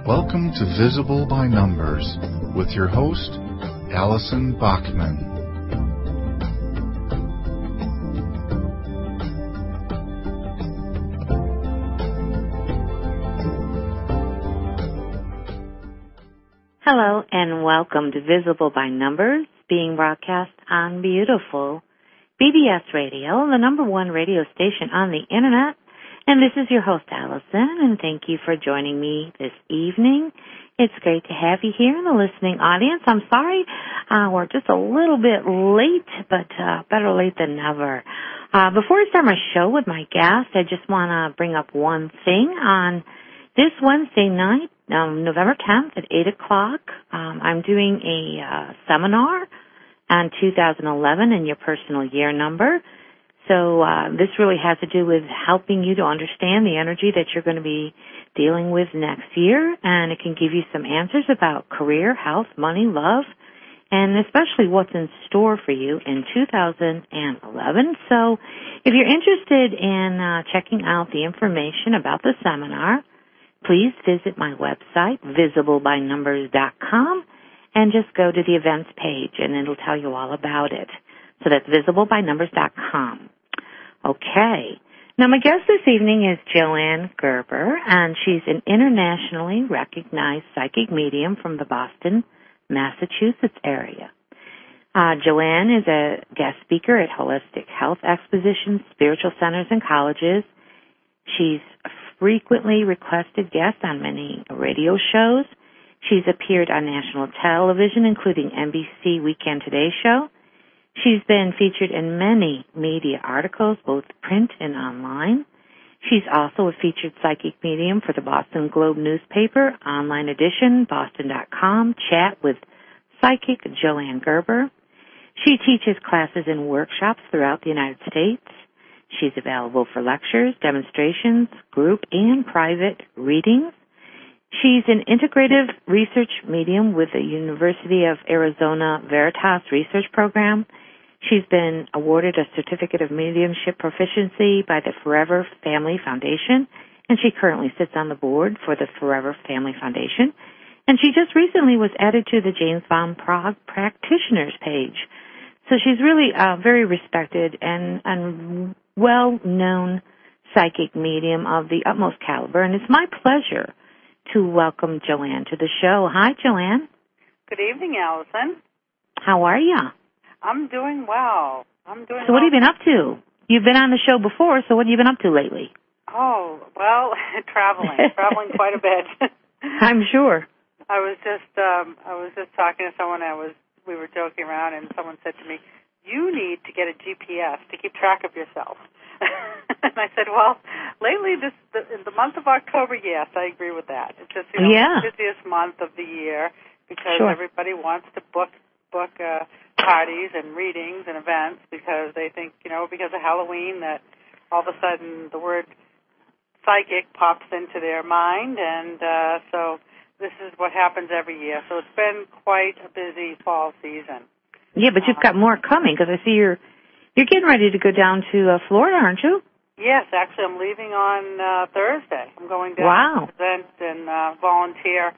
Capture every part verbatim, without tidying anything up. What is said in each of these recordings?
Welcome to Visible by Numbers with your host, Allison Bachman. Hello and welcome to Visible by Numbers, being broadcast on beautiful B B S Radio, the number one radio station on the Internet. And this is your host, Allison, and thank you for joining me this evening. It's great to have you here in the listening audience. I'm sorry uh, we're just a little bit late, but uh, better late than never. Uh, before I start my show with my guest, I just want to bring up one thing. On this Wednesday night, um, November tenth at eight o'clock, um, I'm doing a uh, seminar on two thousand eleven and your personal year number. So uh, this really has to do with helping you to understand the energy that you're going to be dealing with next year, and it can give you some answers about career, health, money, love, and especially what's in store for you in two thousand eleven. So if you're interested in uh, checking out the information about the seminar, please visit my website, visible by numbers dot com, and just go to the events page, and it'll tell you all about it. So that's visible by numbers dot com. Okay. Now, my guest this evening is Joanne Gerber, and she's an internationally recognized psychic medium from the Boston, Massachusetts area. Uh, Joanne is a guest speaker at holistic health expositions, spiritual centers, and colleges. She's a frequently requested guest on many radio shows. She's appeared on national television, including N B C Weekend Today Show. She's been featured in many media articles, both print and online. She's also a featured psychic medium for the Boston Globe newspaper, online edition, boston dot com, chat with psychic Joanne Gerber. She teaches classes and workshops throughout the United States. She's available for lectures, demonstrations, group and private readings. She's an integrative research medium with the University of Arizona Veritas Research Program. She's been awarded a Certificate of Mediumship Proficiency by the Forever Family Foundation, and she currently sits on the board for the Forever Family Foundation. And she just recently was added to the James Von Prague Practitioners page. So she's really a very respected and, and well-known psychic medium of the utmost caliber, and it's my pleasure to welcome Joanne to the show. Hi, Joanne. Good evening, Allison. How are you? I'm doing well. I'm doing So well. what have you been up to? You've been on the show before, so what have you been up to lately? Oh, well, traveling. traveling quite a bit. I'm sure. I was just um, I was just talking to someone. I was we were joking around, and someone said to me, "You need to get a G P S to keep track of yourself." And I said, well, lately, this the, in the month of October, yes, I agree with that. It's just you know, yeah. the busiest month of the year because sure. everybody wants to book book uh, parties and readings and events because they think, you know, because of Halloween that all of a sudden the word psychic pops into their mind, and uh, so this is what happens every year. So it's been quite a busy fall season. Yeah, but you've got more coming because I see you're you're getting ready to go down to uh, Florida, aren't you? Yes, actually, I'm leaving on uh, Thursday. I'm going down wow. to present and uh, volunteer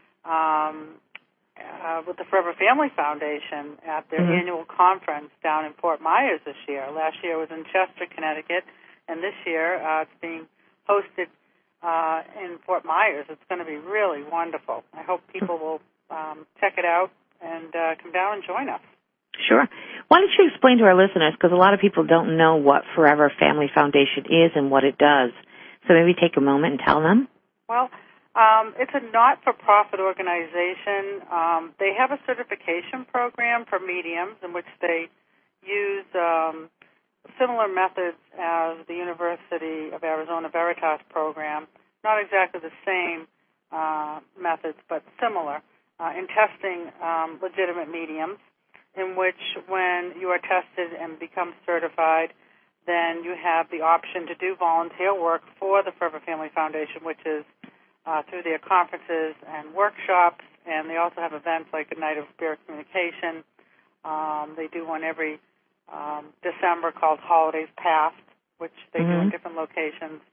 um, uh, with the Forever Family Foundation at their mm-hmm. annual conference down in Fort Myers this year. Last year it was in Chester, Connecticut, and this year uh, it's being hosted uh, in Fort Myers. It's going to be really wonderful. I hope people will um, check it out and uh, come down and join us. Sure. Why don't you explain to our listeners, because a lot of people don't know what Forever Family Foundation is and what it does. So maybe take a moment and tell them. Well, um, it's a not-for-profit organization. Um, they have a certification program for mediums in which they use um, similar methods as the University of Arizona Veritas program. Not exactly the same uh, methods, but similar uh, in testing um, legitimate mediums, in which when you are tested and become certified, then you have the option to do volunteer work for the Forever Family Foundation, which is uh, through their conferences and workshops, and they also have events like a Night of Spirit Communication. Um, they do one every um, December called Holidays Past, which they mm-hmm. do in different locations.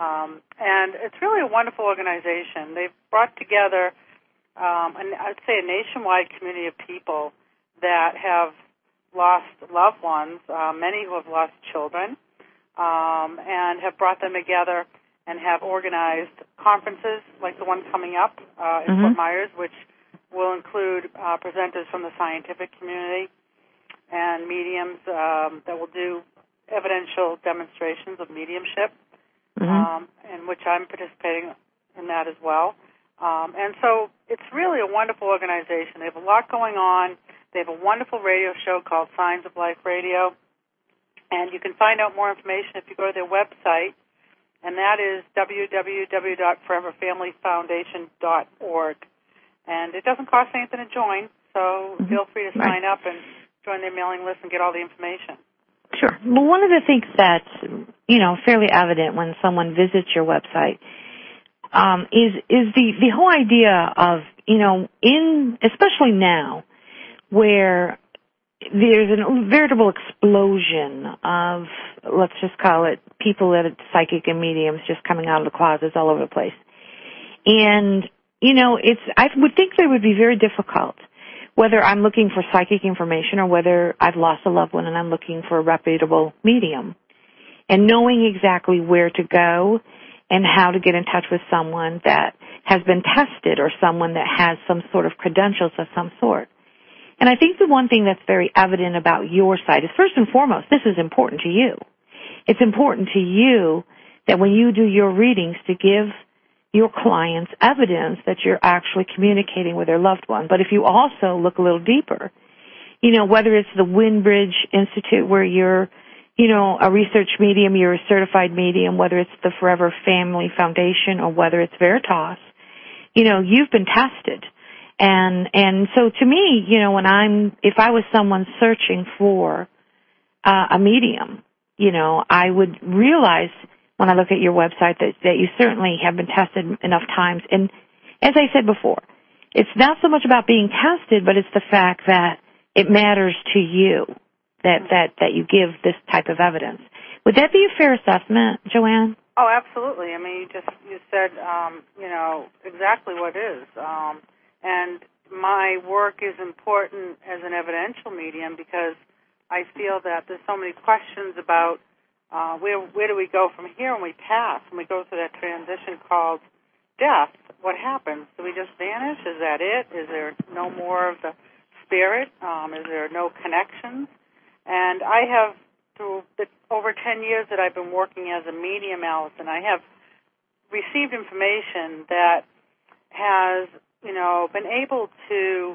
Um, and it's really a wonderful organization. They've brought together, um, an, I'd say, a nationwide community of people that have lost loved ones, uh, many who have lost children, um, and have brought them together and have organized conferences like the one coming up uh, in mm-hmm. Fort Myers, which will include uh, presenters from the scientific community and mediums um, that will do evidential demonstrations of mediumship, mm-hmm. um, in which I'm participating in that as well. Um, and so it's really a wonderful organization. They have a lot going on. They have a wonderful radio show called Signs of Life Radio, and you can find out more information if you go to their website, and that is w w w dot forever family foundation dot org. And it doesn't cost anything to join, so mm-hmm. feel free to right. sign up and join their mailing list and get all the information. Sure. Well, one of the things that's, you know, fairly evident when someone visits your website um, is is the, the whole idea of, you know, in especially now where there's a veritable explosion of, let's just call it, people that are psychic and mediums just coming out of the closets all over the place. And, you know, it's, I would think that it would be very difficult, whether I'm looking for psychic information or whether I've lost a loved one and I'm looking for a reputable medium, and knowing exactly where to go and how to get in touch with someone that has been tested or someone that has some sort of credentials of some sort. And I think the one thing that's very evident about your site is, first and foremost, this is important to you. It's important to you that when you do your readings to give your clients evidence that you're actually communicating with their loved one. But if you also look a little deeper, you know, whether it's the Windbridge Institute where you're, you know, a research medium, you're a certified medium, whether it's the Forever Family Foundation or whether it's Veritas, you know, you've been tested. And, and so to me, you know, when I'm, if I was someone searching for uh, a medium, you know, I would realize when I look at your website that, that you certainly have been tested enough times. And as I said before, it's not so much about being tested, but it's the fact that it matters to you that, that, that you give this type of evidence. Would that be a fair assessment, Joanne? Oh, absolutely. I mean, you just, you said, um, you know, exactly what is. Um, And my work is important as an evidential medium because I feel that there's so many questions about uh, where where do we go from here when we pass, when we go through that transition called death. What happens? Do we just vanish? Is that it? Is there no more of the spirit? Um, is there no connections? And I have, through the over ten years that I've been working as a medium, Allison, I have received information that has, you know, been able to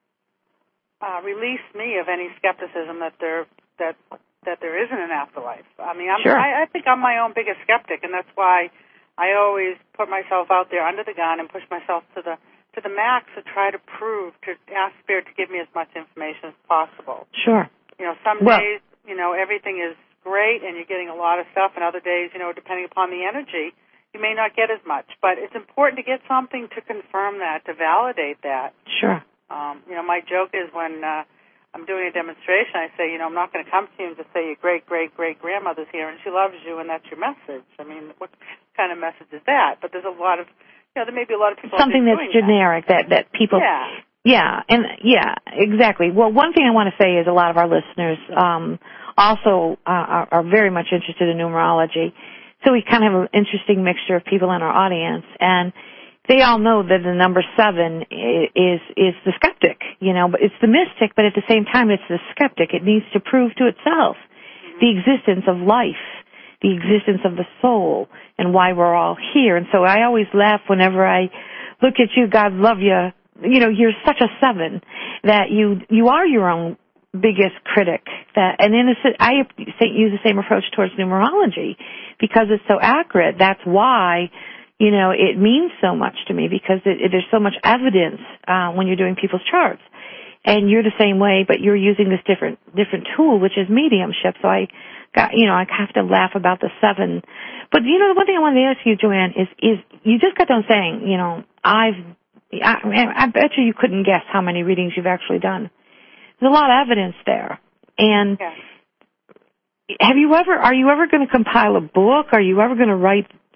uh, release me of any skepticism that there that that there isn't an afterlife. I mean, I'm, sure. I, I think I'm my own biggest skeptic, and that's why I always put myself out there under the gun and push myself to the to the max to try to prove, to ask Spirit to give me as much information as possible. Sure. You know, some well, days, you know, everything is great and you're getting a lot of stuff, and other days, you know, depending upon the energy, you may not get as much. But it's important to get something to confirm that, to validate that. Sure. Um, you know, my joke is when uh, I'm doing a demonstration, I say, you know, I'm not going to come to you and just say your great-great-great-grandmother's here and she loves you and that's your message. I mean, what kind of message is that? But there's a lot of, you know, there may be a lot of people something that's doing generic that. that that people. Yeah. Yeah, and yeah, exactly. Well, one thing I want to say is a lot of our listeners um, also uh, are, are very much interested in numerology. So we kind of have an interesting mixture of people in our audience, and they all know that the number seven is is the skeptic, you know, but it's the mystic, but at the same time it's the skeptic. It needs to prove to itself mm-hmm. the existence of life, the existence of the soul, and why we're all here. And so I always laugh whenever I look at you, God love you, you know, you're such a seven that you you are your own biggest critic. That, and in a, I use the same approach towards numerology because it's so accurate. That's why, you know, it means so much to me because it, it, there's so much evidence uh, when you're doing people's charts. And you're the same way, but you're using this different different tool, which is mediumship. So I got, you know, I have to laugh about the seven. But, you know, the one thing I wanted to ask you, Joanne, is, is you just got done saying, you know, I've, I, I bet you you couldn't guess how many readings you've actually done. There's a lot of evidence there. And yeah. have you ever, are you ever going to compile a book? Are you ever going to write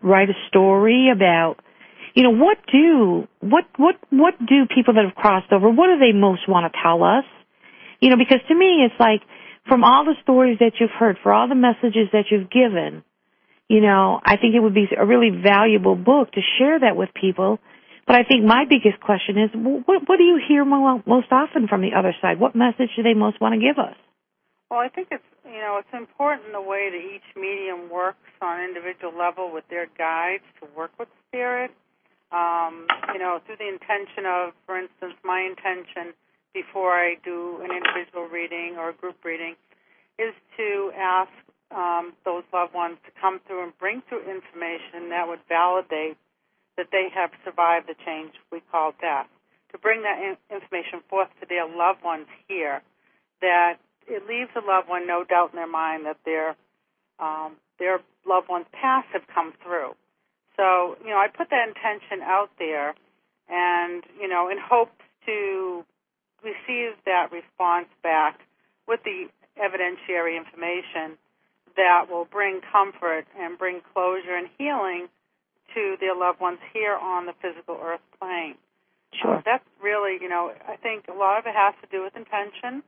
write a story about, you know, what do, what, what, what do people that have crossed over, what do they most want to tell us? You know, because to me, it's like, from all the stories that you've heard, for all the messages that you've given, you know, I think it would be a really valuable book to share that with people. But I think my biggest question is, what, what do you hear most often from the other side? What message do they most want to give us? Well, I think it's, you know, it's important the way that each medium works on an individual level with their guides to work with spirit. Um, you know, through the intention of, for instance, my intention before I do an individual reading or a group reading is to ask um, those loved ones to come through and bring through information that would validate that they have survived the change we call death, to bring that in- information forth to their loved ones here, that it leaves the loved one no doubt in their mind that their um, their loved one's past have come through. So, you know, I put that intention out there and, you know, in hopes to receive that response back with the evidentiary information that will bring comfort and bring closure and healing to their loved ones here on the physical earth plane. Sure. Uh, that's really, you know, I think a lot of it has to do with intention,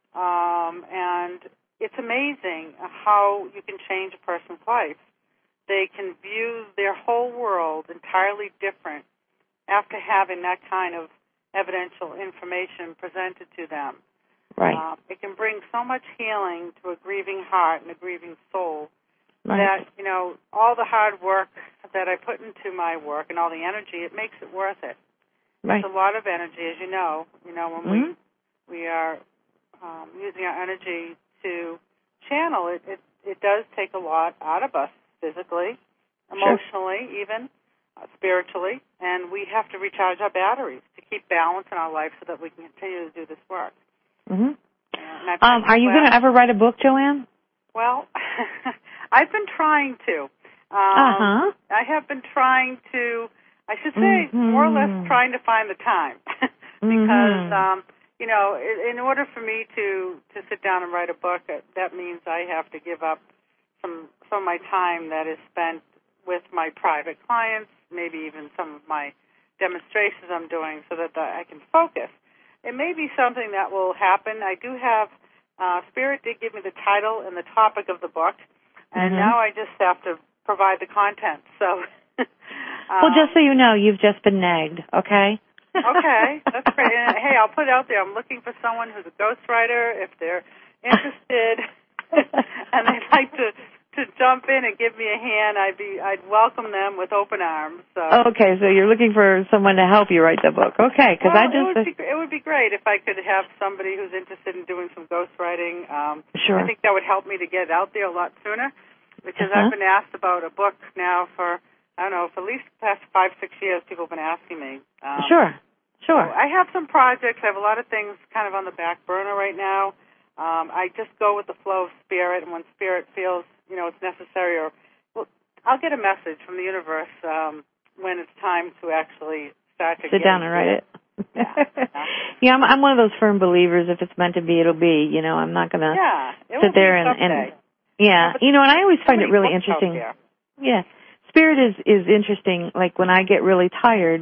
um, and it's amazing how you can change a person's life. They can view their whole world entirely different after having that kind of evidential information presented to them. Right. Uh, it can bring so much healing to a grieving heart and a grieving soul. Right. That, you know, all the hard work that I put into my work and all the energy, it makes it worth it. Right. It's a lot of energy, as you know. You know, when mm-hmm. we we are um, using our energy to channel it, it, it does take a lot out of us physically, emotionally, sure. even uh, spiritually, and we have to recharge our batteries to keep balance in our life so that we can continue to do this work. Mm-hmm. Um, are you going to ever write a book, Joanne? Well, I've been trying to. Um, uh-huh. I have been trying to, I should say, mm-hmm. more or less trying to find the time. because, mm-hmm. um, you know, in, in order for me to, to sit down and write a book, that means I have to give up some, some of my time that is spent with my private clients, maybe even some of my demonstrations I'm doing so that I can focus. It may be something that will happen. I do have, uh, Spirit did give me the title and the topic of the book, and mm-hmm. now I just have to provide the content. So, um, well, just so you know, you've just been nagged, okay? Okay, that's great. And, hey, I'll put it out there. I'm looking for someone who's a ghostwriter. If they're interested and they'd like to, to jump in and give me a hand, I'd be I'd welcome them with open arms. So. Okay, so you're looking for someone to help you write the book. Okay, because well, I just it would, be, it would be great if I could have somebody who's interested in doing some ghostwriting. Um, sure. I think that would help me to get out there a lot sooner because uh-huh. I've been asked about a book now for I don't know for at least the past five six years. People have been asking me. Um, sure. Sure. So I have some projects. I have a lot of things kind of on the back burner right now. Um, I just go with the flow of spirit, and when spirit feels, you know, it's necessary, or well, I'll get a message from the universe um, when it's time to actually start to sit down and write it. Yeah, yeah I'm, I'm one of those firm believers. If it's meant to be, it'll be. You know, I'm not going to yeah, sit there and, and yeah, yeah you know, and I always find it really interesting. Yeah, spirit is is interesting. Like when I get really tired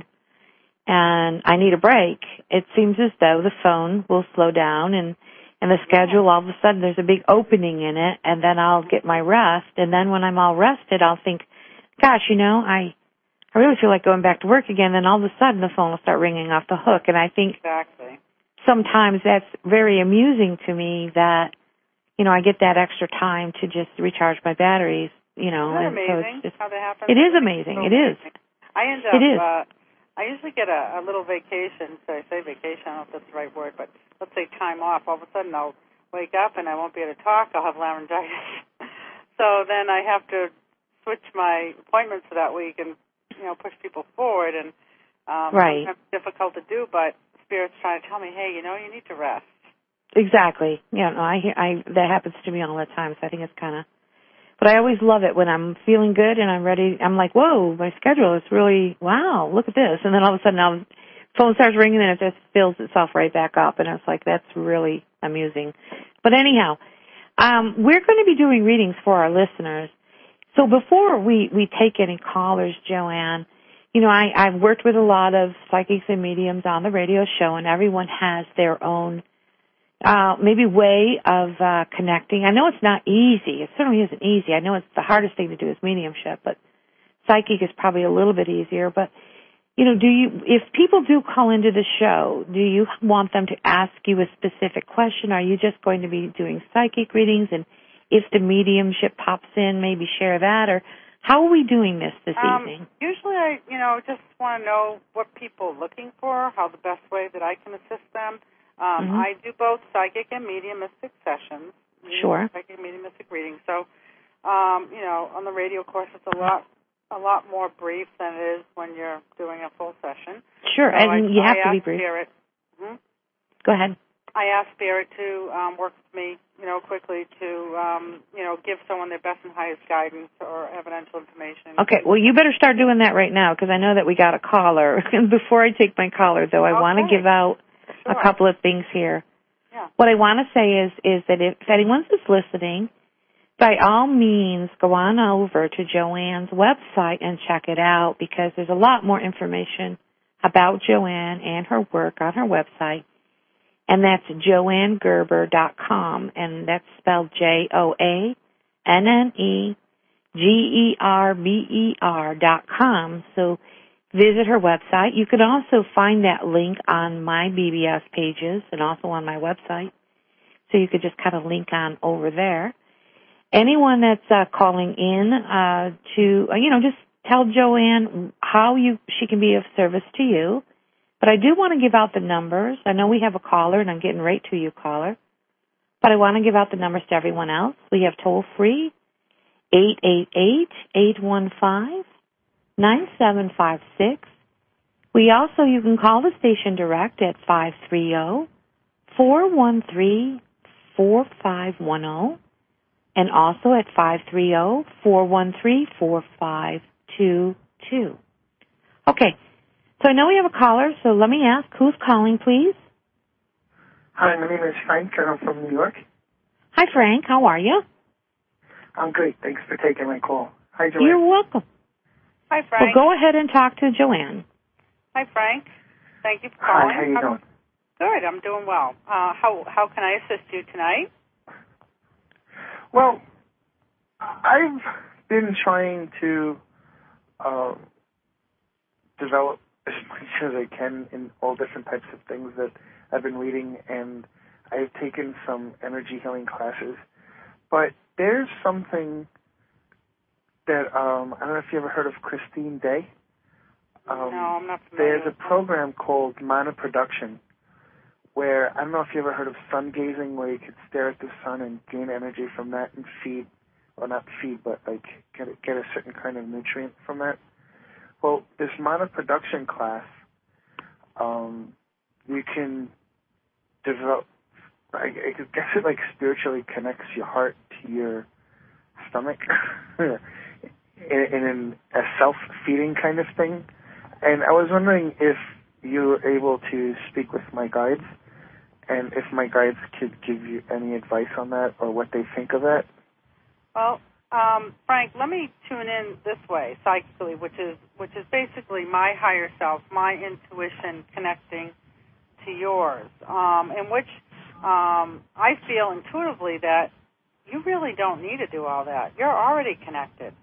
and I need a break, it seems as though the phone will slow down and, and the schedule, all of a sudden there's a big opening in it, and then I'll get my rest, and then when I'm all rested, I'll think, gosh, you know, I I really feel like going back to work again, and all of a sudden the phone will start ringing off the hook, and I think exactly. sometimes that's very amusing to me that, you know, I get that extra time to just recharge my batteries, you know. Isn't that and amazing so it's just, how that happens? It is amazing, so it is. I end up... It is. Uh, I usually get a, a little vacation, so I say vacation, I don't know if that's the right word, but let's say time off. All of a sudden I'll wake up and I won't be able to talk. I'll have laryngitis. So then I have to switch my appointments for that week and, you know, push people forward. And um, right. sometimes it's difficult to do, but Spirit's trying to tell me, hey, you know, you need to rest. Exactly. Yeah, no, I, I, that happens to me all the time, so I think it's kind of, but I always love it when I'm feeling good and I'm ready. I'm like, whoa, my schedule is really, wow, look at this. And then all of a sudden, I'll, phone starts ringing and it just fills itself right back up. And it's like, that's really amusing. But anyhow, um, we're going to be doing readings for our listeners. So before we, we take any callers, Joanne, you know, I, I've worked with a lot of psychics and mediums on the radio show, and everyone has their own uh, maybe way of uh, connecting. I know it's not easy. It certainly isn't easy. I know it's the hardest thing to do is mediumship, but psychic is probably a little bit easier. But, you know, do you, if people do call into the show, do you want them to ask you a specific question? Are you just going to be doing psychic readings, and if the mediumship pops in, maybe share that? Or how are we doing this this um, evening? Usually I, you know, just want to know what people are looking for, how the best way that I can assist them. Um, Mm-hmm. I do both psychic and mediumistic sessions. Sure. Psychic and mediumistic readings. So, um, you know, on the radio, of course, it's a lot a lot more brief than it is when you're doing a full session. Sure, so and I, you have I to be ask brief. Spirit, hmm? Go ahead. I ask Spirit to um, work with me, you know, quickly to, um, you know, give someone their best and highest guidance or evidential information. Okay, well, you better start doing that right now, because I know that we got a caller. Before I take my caller, though, I okay. want to give out Sure. a couple of things here. Yeah. What I want to say is, is that if, if anyone's just listening, by all means, go on over to Joanne's website and check it out, because there's a lot more information about Joanne and her work on her website, and that's joanne gerber dot com, and that's spelled J O A N N E G E R B E R dot com. So visit her website. You can also find that link on my B B S pages and also on my website, so you could just kind of link on over there. Anyone that's uh, calling in uh, to, uh, you know, just tell Joanne how you she can be of service to you. But I do want to give out the numbers. I know we have a caller, and I'm getting right to you, caller. But I want to give out the numbers to everyone else. We have toll-free, eight eight eight, eight one five, nine seven five six. We also, you can call the station direct at five three zero, four one three, four five one zero. And also at five three zero, four one three, four five two two. Okay, so I know we have a caller, so let me ask, who's calling, please? Hi, my name is Frank, and I'm from New York. Hi, Frank. How are you? I'm great. Thanks for taking my call. Hi, Joanne. You're welcome. Hi, Frank. Well, go ahead and talk to Joanne. Hi, Frank. Thank you for calling. Hi, how you doing? Good. I'm doing well. Uh, how how can I assist you tonight? Well, I've been trying to uh, develop as much as I can in all different types of things that I've been reading, and I've taken some energy healing classes. But there's something that, um, I don't know if you ever heard of Christine Day. Um, no, I'm not familiar. There's a program called Mana Production, where, I don't know if you ever heard of sun gazing, where you could stare at the sun and gain energy from that and feed, or not feed, but like get a, get a certain kind of nutrient from that. Well, this Mana Production class, um, you can develop, I, I guess it like spiritually connects your heart to your stomach in, in a self-feeding kind of thing. And I was wondering if you were able to speak with my guides, and if my guides could give you any advice on that or what they think of that. Well, um, Frank, let me tune in this way, psychically, which is which is basically my higher self, my intuition connecting to yours, um, in which um, I feel intuitively that you really don't need to do all that. You're already connected.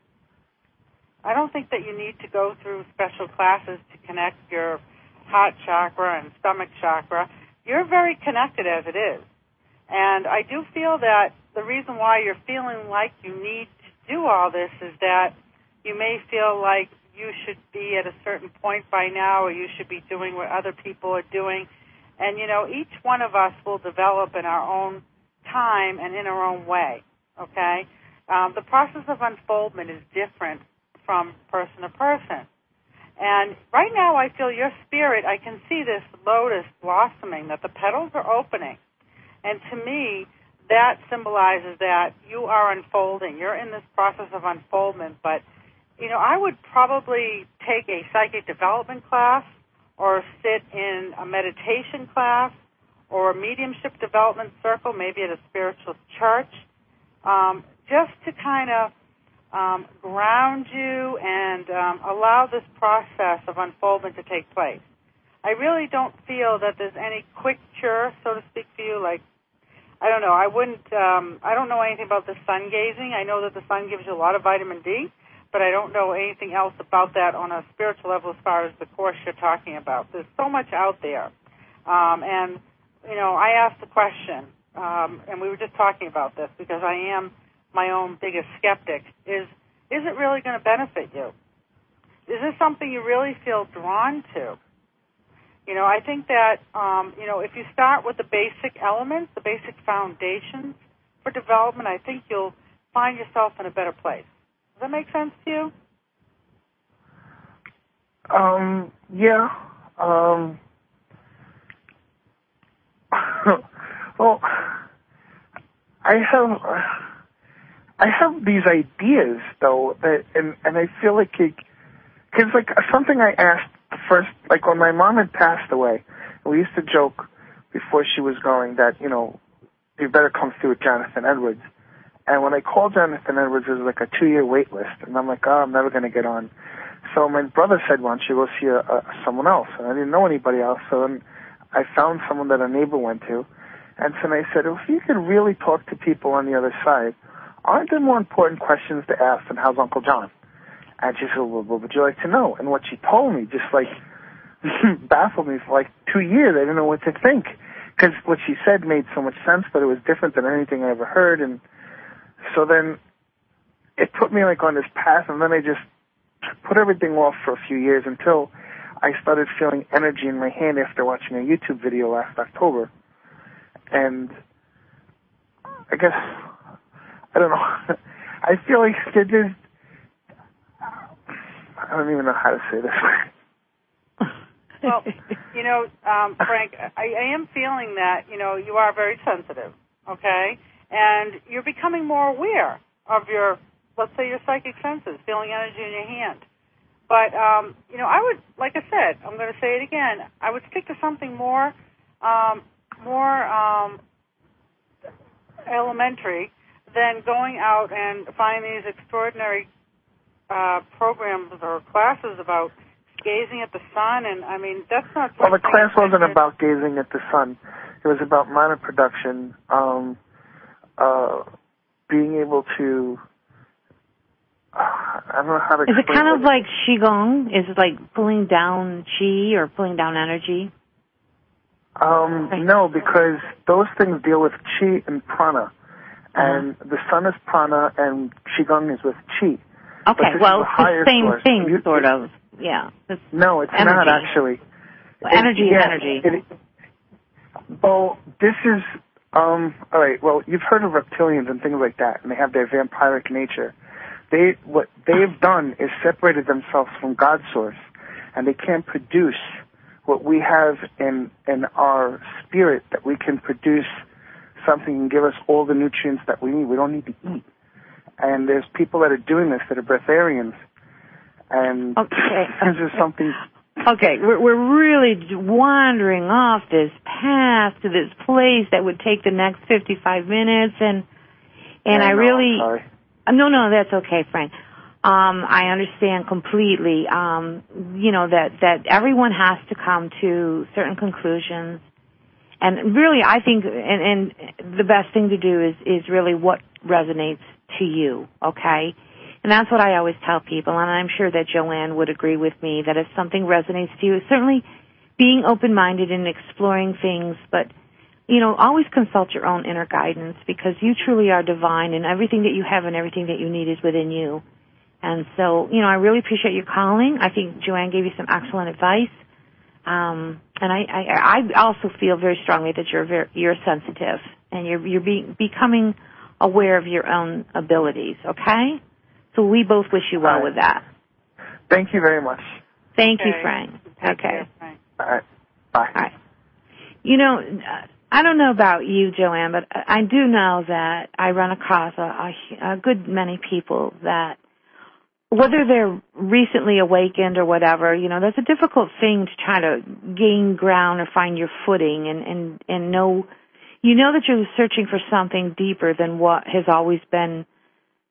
I don't think that you need to go through special classes to connect your heart chakra and stomach chakra. You're very connected as it is. And I do feel that the reason why you're feeling like you need to do all this is that you may feel like you should be at a certain point by now, or you should be doing what other people are doing. And, you know, each one of us will develop in our own time and in our own way, okay? Um, the process of unfoldment is different from person to person. And right now I feel your spirit, I can see this lotus blossoming, that the petals are opening. And to me, that symbolizes that you are unfolding. You're in this process of unfoldment. But, you know, I would probably take a psychic development class or sit in a meditation class or a mediumship development circle, maybe at a spiritual church, um, just to kind of um, ground you and um, allow this process of unfoldment to take place. I really don't feel that there's any quick cure, so to speak, for you. Like, I don't know. I wouldn't. Um, I don't know anything about the sun gazing. I know that the sun gives you a lot of vitamin D, but I don't know anything else about that on a spiritual level as far as the course you're talking about. There's so much out there, um, and you know, I asked the question, um, and we were just talking about this because I am my own biggest skeptic. Is is it really going to benefit you? Is this something you really feel drawn to? You know, I think that, um, you know, if you start with the basic elements, the basic foundations for development, I think you'll find yourself in a better place. Does that make sense to you? Um, yeah. Um, well, I have, I have these ideas, though, that, and, and I feel like it, because, like, something I asked first, like when my mom had passed away, we used to joke before she was going that, you know, you better come through with Jonathan Edwards. And when I called Jonathan Edwards, it was like a two-year wait list. And I'm like, oh, I'm never going to get on. So my brother said, why don't you go see a, a, someone else? And I didn't know anybody else. So then I found someone that a neighbor went to. And so I said, if you could really talk to people on the other side, aren't there more important questions to ask than how's Uncle John? And she said, well, what would you like to know? And what she told me just, like, baffled me for, like, two years. I didn't know what to think. Because what she said made so much sense, but it was different than anything I ever heard. And so then it put me, like, on this path, and then I just put everything off for a few years until I started feeling energy in my hand after watching a YouTube video last October. And I guess, I don't know, I feel like there's, I don't even know how to say this. Well, you know, um, Frank, I, I am feeling that, you know, you are very sensitive, okay? And you're becoming more aware of your, let's say, your psychic senses, feeling energy in your hand. But, um, you know, I would, like I said, I'm going to say it again, I would stick to something more, um, more um, elementary than going out and finding these extraordinary Uh, programs or classes about gazing at the sun, and I mean that's not. Well, the class wasn't about gazing at the sun. It was about mana production, um, uh, being able to. Uh, I don't know how to. Is it kind of like qigong? Is it like pulling down qi or pulling down energy? Um, no, because those things deal with qi and prana, and uh-huh. the sun is prana, and qigong is with qi. Okay, well, it's the same source. thing, you, sort of. Yeah. It's no, it's energy. not actually. Well, energy it, is yeah, energy. It, well, this is, um, all right, well, you've heard of reptilians and things like that, and they have their vampiric nature. They, what they've done is separated themselves from God's source, and they can't produce what we have in, in our spirit, that we can produce something and give us all the nutrients that we need. We don't need to eat. And there's people that are doing this that are breatharians. And okay. this is something... Okay, we're, we're really wandering off this path to this place that would take the next fifty-five minutes. And and yeah, I no, really... I'm sorry. No, no, that's okay, Frank. Um, I understand completely, um, you know, that, that everyone has to come to certain conclusions. And really, I think, and, and the best thing to do is, is really what resonates to you, okay? And that's what I always tell people, and I'm sure that Joanne would agree with me, that if something resonates to you, certainly being open-minded and exploring things, but, you know, always consult your own inner guidance, because you truly are divine, and everything that you have and everything that you need is within you. And so, you know, I really appreciate you calling. I think Joanne gave you some excellent advice. Um, and I, I, I also feel very strongly that you're very, you're sensitive, and you're, you're be, becoming aware of your own abilities, okay? So we both wish you well right. with that. Thank you very much. Thank okay. you, Frank. Take Okay. care, Frank. All right. Bye. All right. You know, I don't know about you, Joanne, but I do know that I run across a, a, a good many people that, whether they're recently awakened or whatever, you know, that's a difficult thing to try to gain ground or find your footing and, and, and know, you know that you're searching for something deeper than what has always been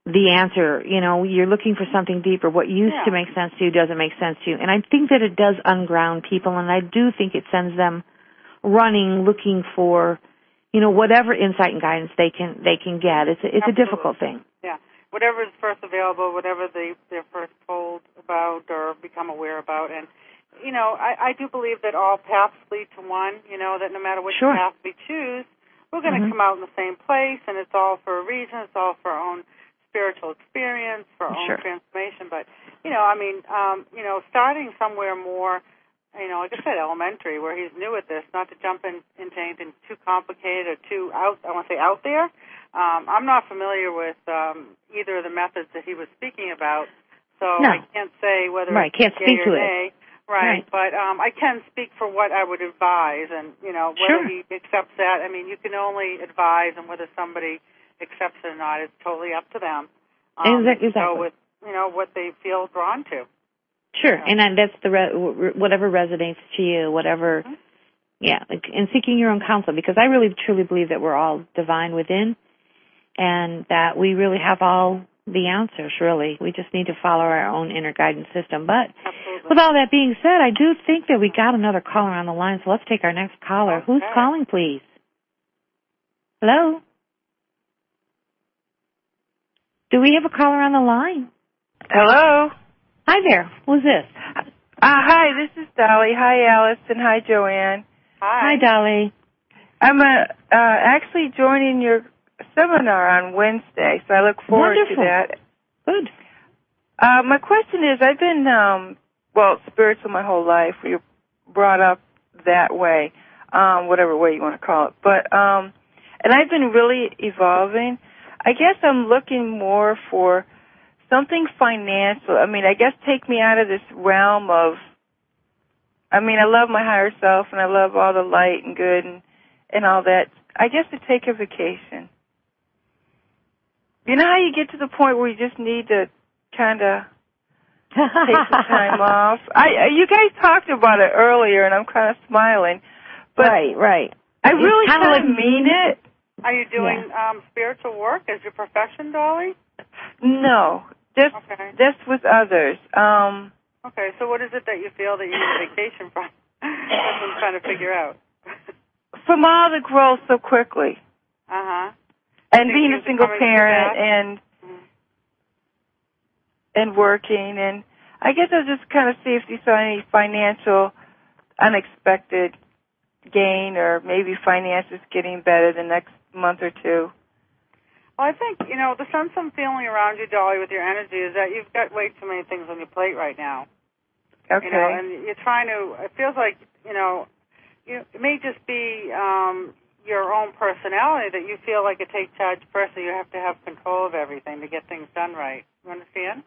the answer. You know, you're looking for something deeper. What used Yeah. to make sense to you doesn't make sense to you. And I think that it does unground people, and I do think it sends them running, looking for, you know, whatever insight and guidance they can they can get. It's a, it's Absolutely. a difficult thing. Yeah. Whatever is first available, whatever they, they're first told about or become aware about. And, you know, I, I do believe that all paths lead to one, you know, that no matter which Sure. path we choose, we're going to Mm-hmm. come out in the same place, and it's all for a reason. It's all for our own spiritual experience, for our Sure. own transformation. But, you know, I mean, um, you know, starting somewhere more, you know, like I said, elementary, where he's new at this, not to jump in, into anything too complicated or too out, I want to say out there. Um, I'm not familiar with um, either of the methods that he was speaking about, so No. I can't say whether Right, it's can't yay speak or to it. nay. Right, Right. but um, I can speak for what I would advise, and, you know, whether Sure. he accepts that. I mean, you can only advise, and whether somebody accepts it or not, it's totally up to them. Um, Exactly. Go with, you know, what they feel drawn to. Sure, and that- that's the re- whatever resonates to you, whatever, Mm-hmm. yeah, like, and seeking your own counsel, because I really truly believe that we're all divine within, and that we really have all the answers, really. We just need to follow our own inner guidance system. But Absolutely. with all that being said, I do think that we got another caller on the line, so let's take our next caller. Okay. Who's calling, please? Hello? Do we have a caller on the line? Hello. Hi there. Who's this? Uh, hi, this is Dolly. Hi, Alice, and hi, Joanne. Hi. Hi, Dolly. I'm uh, uh, actually joining your seminar on Wednesday, so I look forward Wonderful. to that. Good. Uh, my question is, I've been, um, well, spiritual my whole life. We were brought up that way, um, whatever way you want to call it. But, um, and I've been really evolving. I guess I'm looking more for something financial. I mean, I guess take me out of this realm of, I mean, I love my higher self, and I love all the light and good and, and all that. I guess to take a vacation. You know how you get to the point where you just need to kind of take some time off? I, you guys talked about it earlier, and I'm kind of smiling. But right, right. I really kind kind of of like mean it. Are you doing yeah. um, spiritual work as your profession, Dolly? No, just okay. just with others. Um, okay, so what is it that you feel that you need a vacation from? That's what I'm trying to figure out. From all the growth so quickly. Uh-huh. And being a single parent and mm-hmm. and working, and I guess I was just kind of see if you saw any financial unexpected gain, or maybe finances getting better the next month or two. Well, I think, you know, the sense I'm feeling around you, Dolly, with your energy is that you've got way too many things on your plate right now. Okay. You know, and you're trying to, it feels like, you know, you, it may just be um, your own personality that you feel like a take-charge person. You have to have control of everything to get things done right. You understand?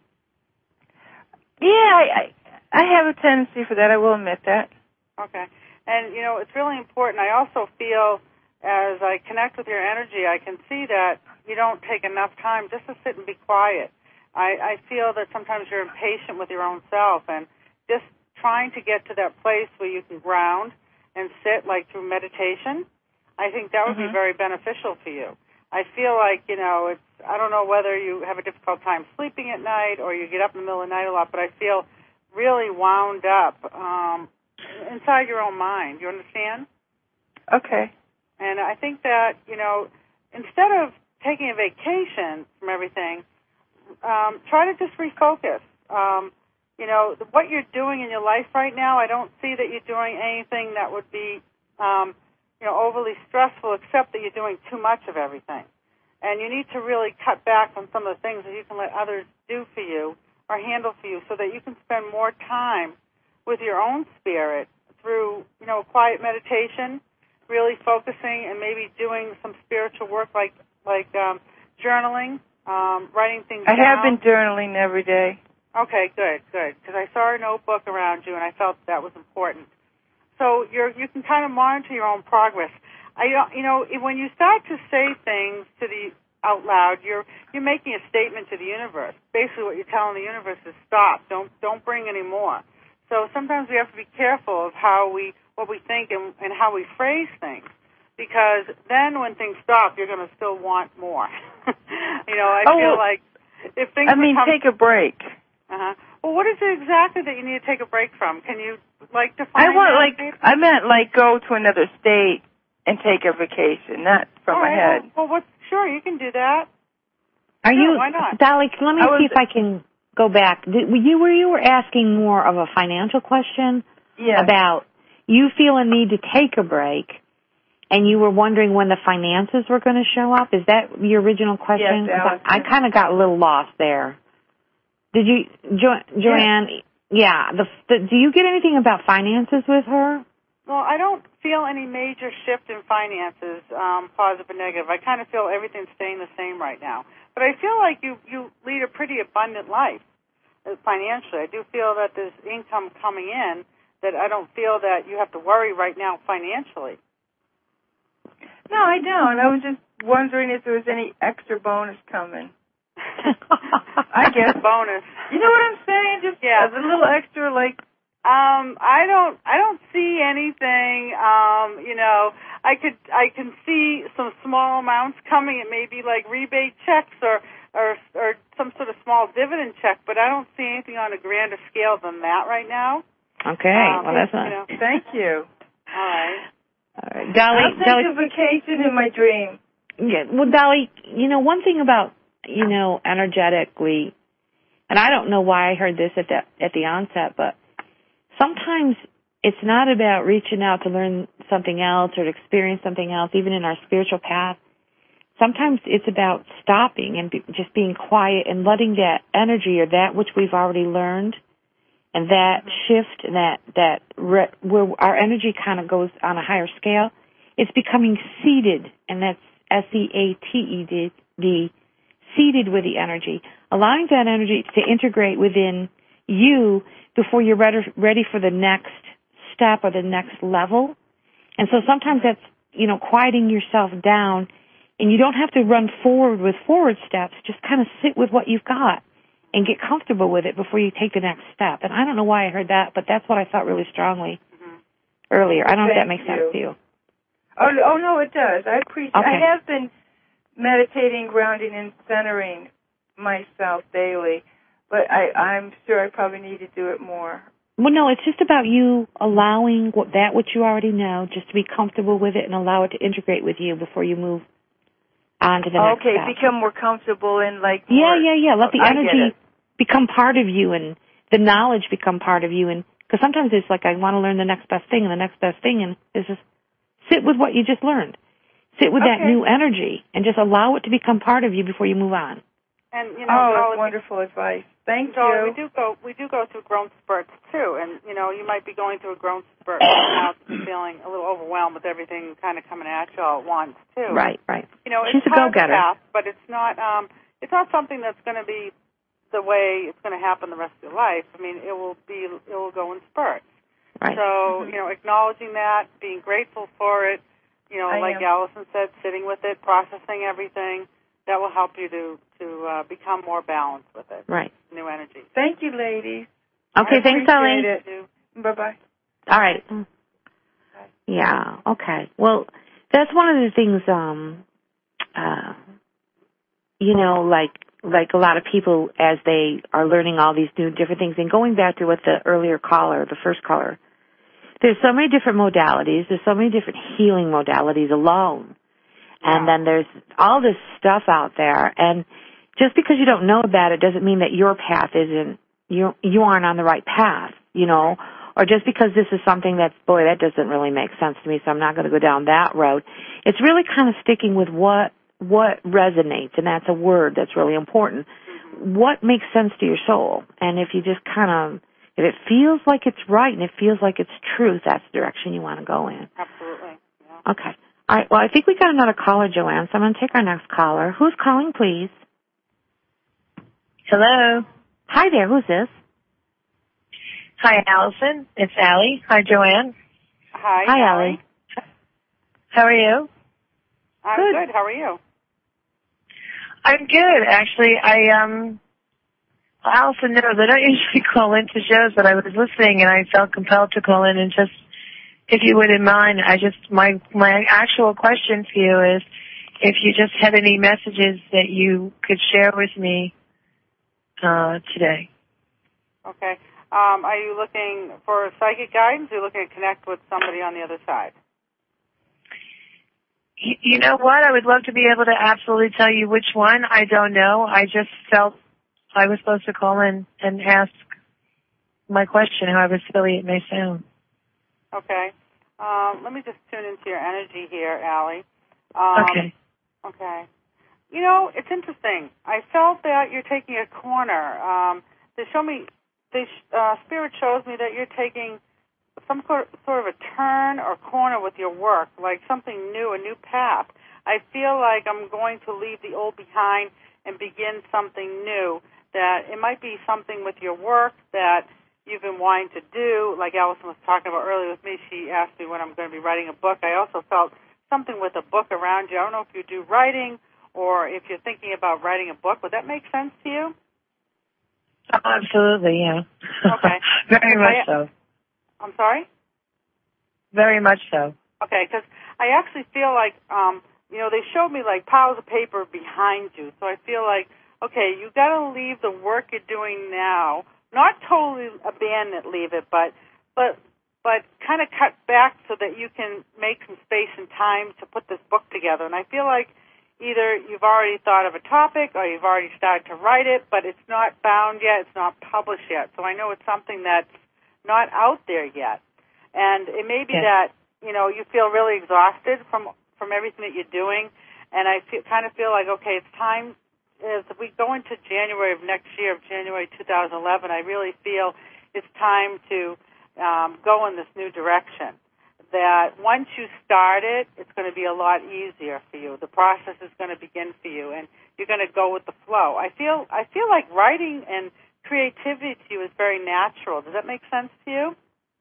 Yeah, I, I, I have a tendency for that. I will admit that. Okay. And, you know, it's really important. I also feel as I connect with your energy, I can see that you don't take enough time just to sit and be quiet. I, I feel that sometimes you're impatient with your own self, and just trying to get to that place where you can ground and sit, like through meditation, I think that would mm-hmm. be very beneficial for you. I feel like, you know, it's, I don't know whether you have a difficult time sleeping at night or you get up in the middle of the night a lot, but I feel really wound up um, inside your own mind. You understand? Okay. And I think that, you know, instead of taking a vacation from everything, um, try to just refocus. Um, you know, what you're doing in your life right now, I don't see that you're doing anything that would be, um, you know, overly stressful, except that you're doing too much of everything. And you need to really cut back on some of the things that you can let others do for you or handle for you, so that you can spend more time with your own spirit through, you know, quiet meditation, really focusing, and maybe doing some spiritual work like like um, journaling, um, writing things I down. I have been journaling every day. Okay, good, good, because I saw a notebook around you, and I felt that was important. So you're, you can kind of monitor your own progress. I, you know, when you start to say things to the out loud, you're you're making a statement to the universe. Basically, what you're telling the universe is stop. Don't don't bring any more. So sometimes we have to be careful of how we what we think and, and how we phrase things, because then when things stop, you're going to still want more. you know, I oh, feel well, like if things I mean, become, take a break. Uh-huh. Well, what is it exactly that you need to take a break from? Can you, like, define I want, that, like, maybe? I meant, like, go to another state and take a vacation, not from All my right, head. Well, well, what, sure, you can do that. Are Sure, you, why not? Dolly, let me I was- see if I can go back. Did, were you, were you were asking more of a financial question Yeah. about you feel a need to take a break, and you were wondering when the finances were going to show up? Is that your original question? Yes, 'Cause Alice. I, I kind of got a little lost there. Did you, jo- Joanne? Yeah. The, the, do you get anything about finances with her? Well, I don't feel any major shift in finances, um, positive or negative. I kind of feel everything's staying the same right now. But I feel like you, you lead a pretty abundant life uh, financially. I do feel that there's income coming in, that I don't feel that you have to worry right now financially. No, I don't. I was just wondering if there was any extra bonus coming. I guess. Bonus. You know what I'm saying? Just Yeah. a little extra, like. Um, I don't, I don't see anything. Um, you know, I could, I can see some small amounts coming. It may be like rebate checks or, or, or some sort of small dividend check, but I don't see anything on a grander scale than that right now. Okay. Um, well, that's you not. know. Thank you. All right. All right. Dolly, I'll take Dolly, a vacation in my dream. yeah, well, Dolly, you know, one thing about, you know, energetically, and I don't know why I heard this at the, at the onset, but sometimes it's not about reaching out to learn something else or to experience something else, even in our spiritual path. Sometimes it's about stopping and be, just being quiet and letting that energy or that which we've already learned and that shift and that, that re, where our energy kind of goes on a higher scale, it's becoming seated, and that's S E A T E D, seated with the energy, allowing that energy to integrate within you before you're ready, ready for the next step or the next level. And so sometimes that's, you know, quieting yourself down, and you don't have to run forward with forward steps. Just kind of sit with what you've got and get comfortable with it before you take the next step. And I don't know why I heard that, but that's what I felt really strongly mm-hmm. earlier. I don't know if that makes Thank sense to you. Oh, oh no, it does. I appreciate. Okay. I have been meditating, grounding, and centering myself daily, but I, I'm sure I probably need to do it more. Well, no, it's just about you allowing what, that which you already know, just to be comfortable with it and allow it to integrate with you before you move on to the next okay, step. become more comfortable and like yeah, more, yeah, yeah. Let the I energy become part of you and the knowledge become part of you. And because sometimes it's like I want to learn the next best thing, and the next best thing, and it's just sit with what you just learned. Sit with okay. that new energy and just allow it to become part of you before you move on. And you know, oh, Dolly, that's wonderful advice. Thank Dolly, you. we do go, we do go through growth spurts too, and you know, you might be going through a growth spurt right now, feeling a little overwhelmed with everything kind of coming at you all at once too. Right, right. You know, She's it's a part of the go-getter. path, but it's not, um, it's not something that's going to be the way it's going to happen the rest of your life. I mean, it will be, it will go in spurts. Right. So, you know, acknowledging that, being grateful for it, you know, I like am. Allison said, sitting with it, processing everything, that will help you to, to uh, become more balanced with it. Right. New energy. Thank you, ladies. Okay, I thanks, Dolly. appreciate it. Bye-bye. All right. Yeah, okay. Well, that's one of the things, um, uh, you know, like, like a lot of people as they are learning all these new different things, and going back to what the earlier caller, the first caller, there's so many different modalities, there's so many different healing modalities alone. And then there's all this stuff out there, and just because you don't know about it doesn't mean that your path isn't, you you aren't on the right path, you know, or just because this is something that's, boy, that doesn't really make sense to me, so I'm not going to go down that road. It's really kind of sticking with what what resonates, and that's a word that's really important. Mm-hmm. What makes sense to your soul? And if you just kind of, if it feels like it's right and it feels like it's truth, that's the direction you want to go in. Absolutely. Yeah. Okay. All right, well, I think we got another caller, Joanne, so I'm going to take our next caller. Who's calling, please? Hello. Hi there, who's this? Hi, Allison. It's Allie. Hi, Joanne. Hi. Hi, Allie. How are you? I'm Good. good. How are you? I'm good, actually. I, um, Allison knows I don't usually call into shows, but I was listening and I felt compelled to call in and just, if you wouldn't mind, I just, my, my actual question for you is if you just had any messages that you could share with me uh, today. Okay. Um, are you looking for psychic guidance, or are you looking to connect with somebody on the other side? You, you know what? I would love to be able to absolutely tell you which one. I don't know. I just felt I was supposed to call in and ask my question, however silly it may sound. Okay. Um, let me just tune into your energy here, Allie. Um, okay. Okay. You know, it's interesting. I felt that you're taking a corner. Um, they show me, they, uh, Spirit shows me that you're taking some sort of a turn or corner with your work, like something new, a new path. I feel like I'm going to leave the old behind and begin something new, that it might be something with your work that you've been wanting to do. Like Allison was talking about earlier with me, she asked me when I'm going to be writing a book. I also felt something with a book around you. I don't know if you do writing or if you're thinking about writing a book. Would that make sense to you? Oh, absolutely, yeah. Okay. Very much I, so. I'm sorry? Very much so. Okay, because I actually feel like, um, you know, they showed me like piles of paper behind you. So I feel like, okay, you got to leave the work you're doing now. Not totally abandon it, leave it, but but but kind of cut back so that you can make some space and time to put this book together. And I feel like either you've already thought of a topic or you've already started to write it, but it's not bound yet, it's not published yet. So I know it's something that's not out there yet. And it may be yeah. that, you know, you feel really exhausted from, from everything that you're doing, and I feel, kind of feel like, okay, it's time. As we go into January of next year, of January two thousand eleven, I really feel it's time to um, go in this new direction. That once you start it, it's going to be a lot easier for you. The process is going to begin for you, and you're going to go with the flow. I feel I feel like writing and creativity to you is very natural. Does that make sense to you?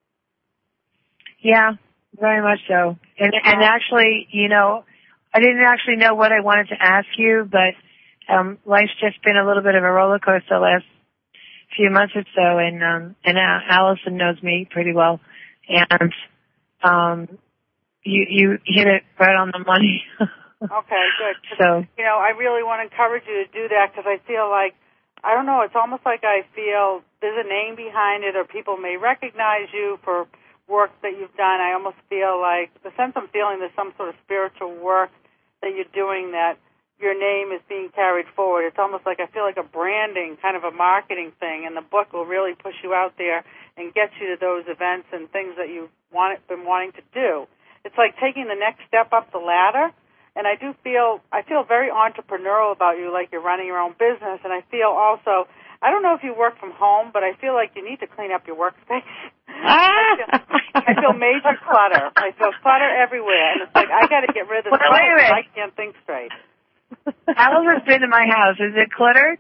Yeah, very much so. And, and actually, you know, I didn't actually know what I wanted to ask you, but Um, life's just been a little bit of a roller coaster the last few months or so, and um, and uh, Allison knows me pretty well, and um, you you hit it right on the money. Okay, good. So you know, I really want to encourage you to do that because I feel like I don't know. It's almost like I feel there's a name behind it, or people may recognize you for work that you've done. I almost feel like the sense I'm feeling there's some sort of spiritual work that you're doing that your name is being carried forward. It's almost like I feel like a branding, kind of a marketing thing, and the book will really push you out there and get you to those events and things that you've want, been wanting to do. It's like taking the next step up the ladder, and I do feel, I feel very entrepreneurial about you, like you're running your own business, and I feel also, I don't know if you work from home, but I feel like you need to clean up your workspace. I, feel, I feel major clutter. I feel clutter everywhere, and it's like, I got to get rid of this well, clutter because I can't think straight. Allison's been to my house. Is it cluttered?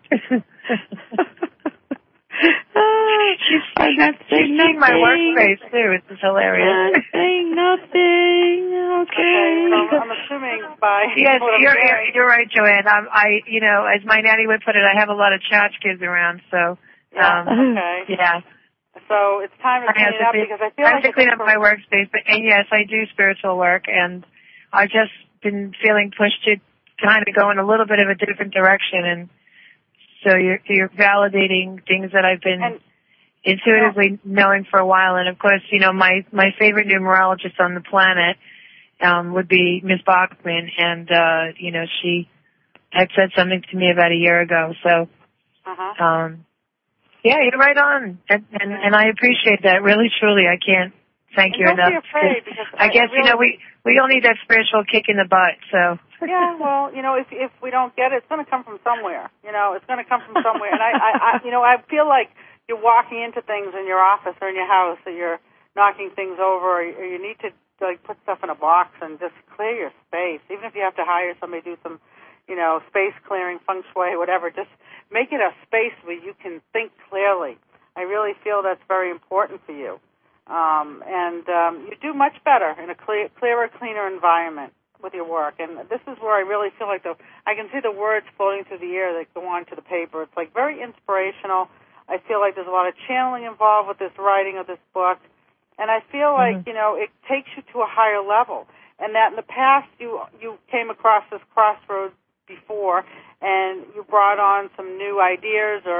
she's I'm not saying she's seen my workspace too. It's hilarious. Not saying nothing. Okay. Okay, so I'm assuming by yes, what I'm you're hearing, you're right, Joanne. I'm, I you know, as my nanny would put it, I have a lot of tchotchkes around. So yeah, um, okay. yeah. So it's time to I clean have it to up be, because I feel I like have to clean up my workspace. But and yes, I do spiritual work, and I've just been feeling pushed to kind of go in a little bit of a different direction, and so you're you're validating things that I've been and, intuitively you know, knowing for a while. And of course, you know, my my favorite numerologist on the planet um, would be Miss Bachman, and uh, you know, she had said something to me about a year ago. So, uh-huh. um, yeah, you're right on, and, and and I appreciate that. Really, truly, I can't thank and you don't enough. Be afraid because I, I guess I really, you know we we all need that spiritual kick in the butt. So. Yeah, well, you know, if if we don't get it, it's going to come from somewhere. You know, it's going to come from somewhere. And I, I, I, you know, I feel like you're walking into things in your office or in your house, or you're knocking things over, or you need to like put stuff in a box and just clear your space. Even if you have to hire somebody to do some, you know, space clearing, feng shui, whatever, just make it a space where you can think clearly. I really feel that's very important for you, um, and um, you do much better in a clear, clearer, cleaner environment with your work. And this is where I really feel like the I can see the words floating through the air that go onto the paper. It's like very inspirational. I feel like there's a lot of channeling involved with this writing of this book. And I feel like, mm-hmm. you know, it takes you to a higher level. And that in the past you you came across this crossroads before and you brought on some new ideas or,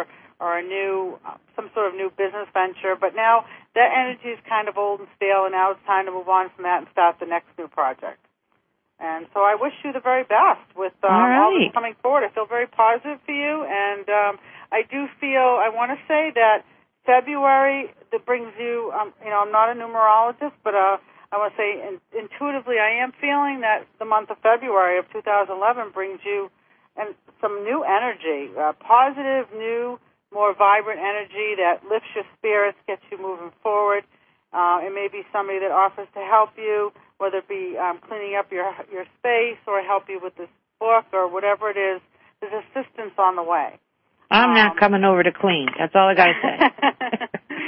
or a new, uh, some sort of new business venture. But now that energy is kind of old and stale, and now it's time to move on from that and start the next new project. And so I wish you the very best with um, all, right. all this coming forward. I feel very positive for you, and um, I do feel, I want to say that February, that brings you, um, you know, I'm not a numerologist, but uh, I want to say in, intuitively I am feeling that the month of February of two thousand eleven brings you and some new energy, uh, positive, new, more vibrant energy that lifts your spirits, gets you moving forward. Uh, it may be somebody that offers to help you, whether it be um, cleaning up your your space or help you with this book or whatever it is. There's assistance on the way. I'm um, not coming over to clean. That's all I got to say.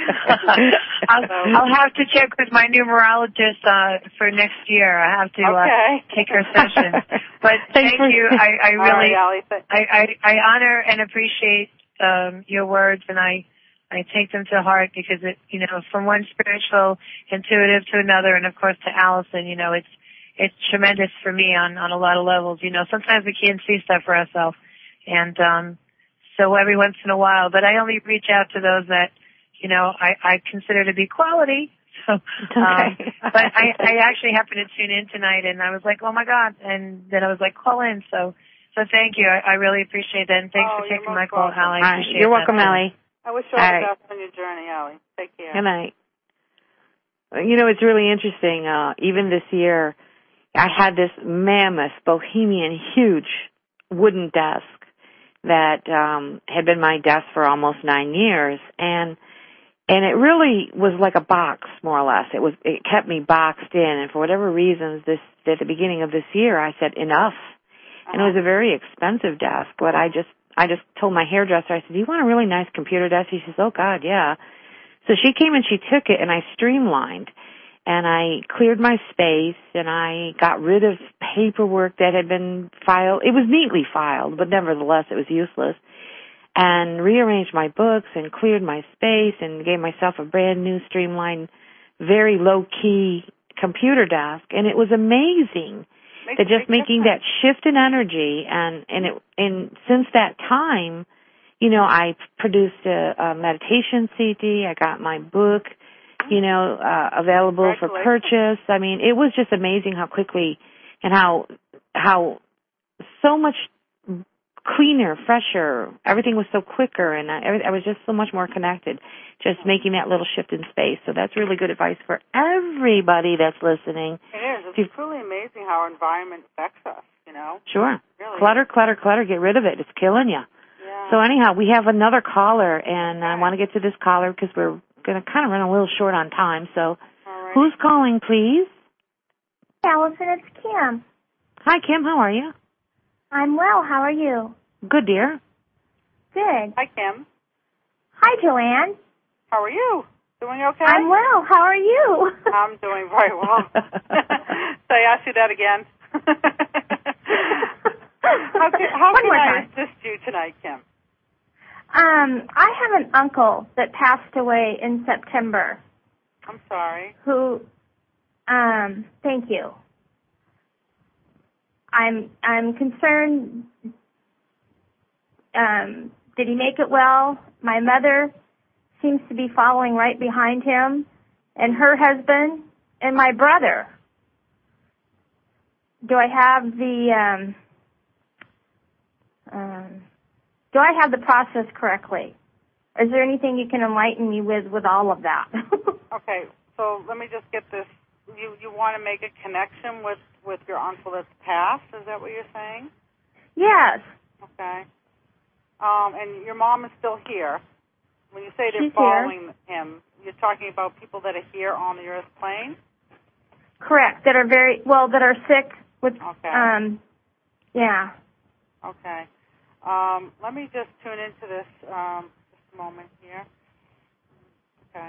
I'll, I'll have to check with my numerologist uh, for next year. I have to okay. uh, take her session. But thank you. I, I really, right, I, I, I honor and appreciate um, your words, and I, I take them to heart because it, you know, from one spiritual intuitive to another, and of course to Allison, you know, it's it's tremendous for me on on a lot of levels. You know, sometimes we can't see stuff for ourselves, and um, so every once in a while, but I only reach out to those that, you know, I, I consider to be quality. So, um, okay. but I, I actually happened to tune in tonight, and I was like, oh my God, and then I was like, call in. So, so thank you. I, I really appreciate that, and thanks oh, for taking my welcome. call, Allie. I appreciate You're that. welcome, Allie. I wish you all, all the right. best on your journey, Allie. Take care. Good night. You know, it's really interesting. Uh, even this year, I had this mammoth, bohemian, huge wooden desk that um, had been my desk for almost nine years, and and it really was like a box, more or less. It was it kept me boxed in, and for whatever reasons, this at the beginning of this year, I said enough, uh-huh. and it was a very expensive desk. But I just I just told my hairdresser, I said, "Do you want a really nice computer desk?" She says, "Oh God, yeah." So she came and she took it, and I streamlined. And I cleared my space, and I got rid of paperwork that had been filed. It was neatly filed, but nevertheless, it was useless. And rearranged my books and cleared my space and gave myself a brand new, streamlined, very low-key computer desk. And it was amazing Makes that just making difference. that shift in energy. And, and, it, and since that time, you know, I produced a, a meditation C D. I got my book, you know, uh, available for purchase. I mean, it was just amazing how quickly and how, how so much cleaner, fresher, everything was so quicker, and I, I was just so much more connected, just making that little shift in space. So that's really good advice for everybody that's listening. It is. It's truly amazing how our environment affects us, you know? Sure. Really. Clutter, clutter, clutter, get rid of it. It's killing you. Yeah. So anyhow, we have another caller, and I want to get to this caller because we're going to kind of run a little short on time. So right. Who's calling, please? Allison, it's Kim. Hi, Kim. How are you? I'm well. How are you? Good, dear. Good. Hi, Kim. Hi, Joanne. How are you? Doing okay? I'm well. How are you? I'm doing very well. So I ask you that again. how can, how One can more I time. assist you tonight, Kim? Um, I have an uncle that passed away in September. I'm sorry. Who? Um, thank you. I'm I'm concerned. Um, did he make it well? My mother seems to be following right behind him, and her husband, and my brother. Do I have the um, um, do I have the process correctly? Is there anything you can enlighten me with with all of that? Okay, so let me just get this. You you want to make a connection with, with your uncle that's passed? Is that what you're saying? Yes. Okay. Um, and your mom is still here. When you say they're She's following here. him, you're talking about people that are here on the earth plane? Correct. That are very well. That are sick with. Okay. Um. Yeah. Okay. Um, let me just tune into this um, just a moment here. Okay.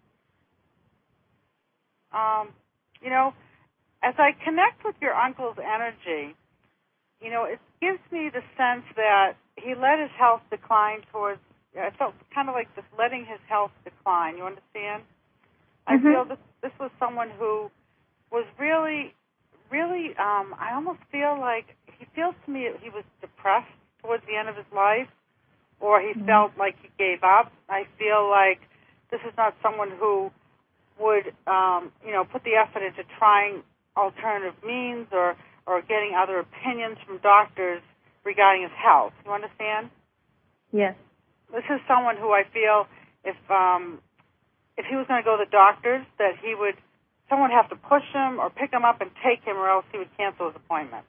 Um, you know, as I connect with your uncle's energy, you know, it gives me the sense that he let his health decline towards, I felt kind of like just letting his health decline. You understand? I Mm-hmm. feel this, this was someone who was really, really, um, I almost feel like, he feels to me that he was depressed towards the end of his life, or he Mm-hmm. felt like he gave up. I feel like this is not someone who would, um, you know, put the effort into trying alternative means or, or getting other opinions from doctors regarding his health. You understand? Yes. This is someone who I feel if um, if he was going to go to the doctors, that he would, someone would have to push him or pick him up and take him, or else he would cancel his appointment.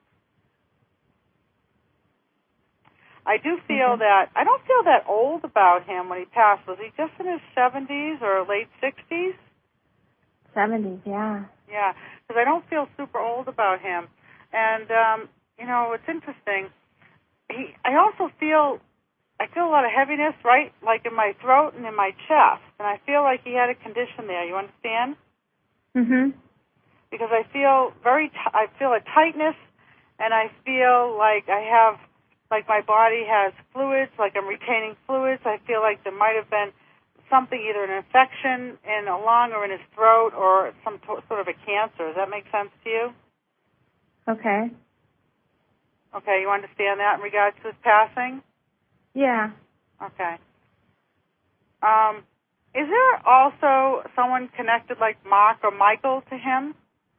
I do feel Okay. that, I don't feel that old about him when he passed. Was he just in his seventies or late sixties? seventies, yeah. Yeah, because I don't feel super old about him. And, um, you know, it's interesting. He, I also feel, I feel a lot of heaviness, right, like in my throat and in my chest. And I feel like he had a condition there. You understand? Mhm. Because I feel very, t- I feel a tightness, and I feel like I have, like my body has fluids, like I'm retaining fluids. I feel like there might have been something, either an infection in a lung or in his throat, or some to- sort of a cancer. Does that make sense to you? Okay. Okay, you understand that in regards to his passing? Yeah. Okay. Um, is there also someone connected like Mark or Michael to him?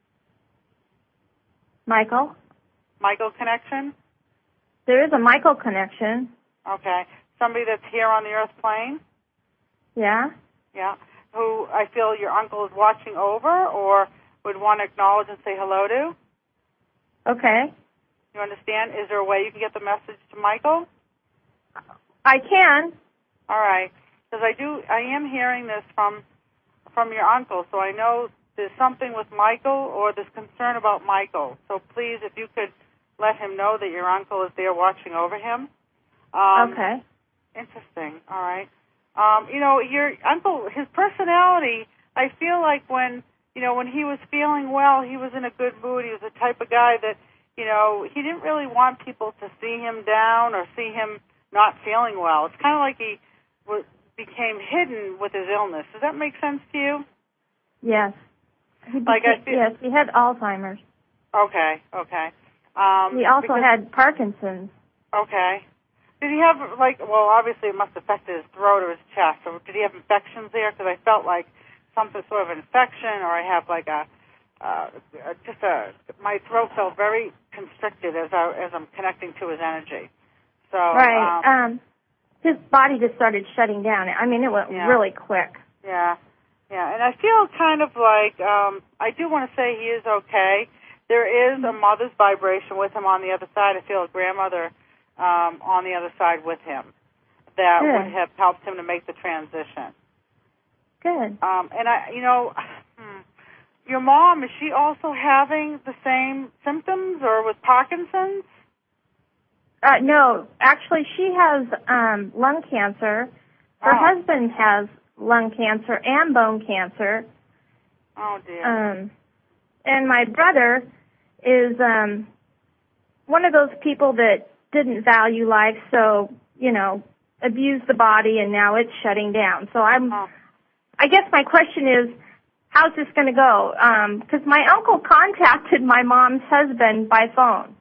Michael? Michael connection? There is a Michael connection. Okay. Somebody that's here on the earth plane? Yeah. Yeah. Who I feel your uncle is watching over or would want to acknowledge and say hello to? Okay. You understand? Is there a way you can get the message to Michael? I can. All right. Because I do, I am hearing this from from your uncle, so I know there's something with Michael, or there's concern about Michael. So please, if you could let him know that your uncle is there watching over him. Um, Okay. Interesting. All right. Um, you know, your uncle, his personality, I feel like when, you know, when he was feeling well, he was in a good mood. He was the type of guy that, you know, he didn't really want people to see him down or see him not feeling well. It's kind of like he was, became hidden with his illness. Does that make sense to you? Yes. He Like I became- feel- yes, he had Alzheimer's. Okay, okay. Um, He also because- had Parkinson's. Okay. Did he have, like, well, obviously it must have affected his throat or his chest. So did he have infections there? Because I felt like something sort of infection, or I have like a, uh, just a, my throat felt very constricted as I, as I'm connecting to his energy. So, Right. um, Um, his body just started shutting down. I mean, it went Yeah. really quick. yeah, yeah. And I feel kind of like, um, I do want to say he is okay. There is a mother's vibration with him on the other side. I feel a grandmother um, on the other side with him that Good. would have helped him to make the transition. Good. Um, and I, you know, hmm, your mom, is she also having the same symptoms or with Parkinson's? Uh, no, actually, she has um, lung cancer. Her Oh. husband has lung cancer and bone cancer. Oh dear. Um, and my brother is um, one of those people that didn't value life, so, you know, abused the body, and now it's shutting down. So I'm, Oh. I guess my question is, how's this going to go? Because my uncle contacted my mom's husband by phone.